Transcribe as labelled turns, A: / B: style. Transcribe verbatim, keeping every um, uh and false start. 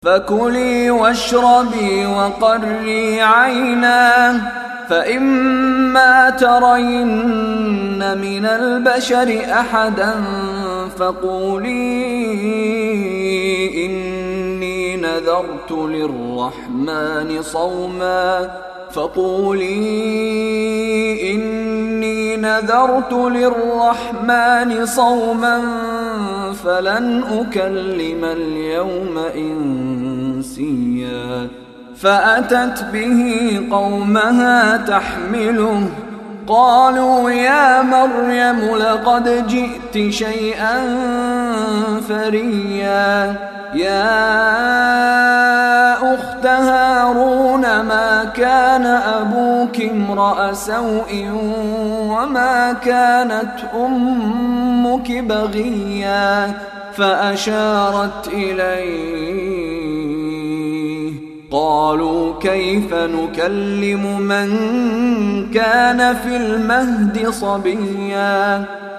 A: فكلي واشربي وقري عينا، فإما ترين من البشر أحدا فقولي إني نذرت للرحمن صوما فقولي إني نذرت للرحمن صوما فلن أكلم اليوم إنسيا. فأتت به قومها تحمله، قالوا يا مريم لقد جئت شيئا فريا. يا أخت هارون ما كان أبوك امرأ سوء وما كانت أمك بغيا. فأشارت إليه، قالوا كيف نكلم من كان في المهد صبيا.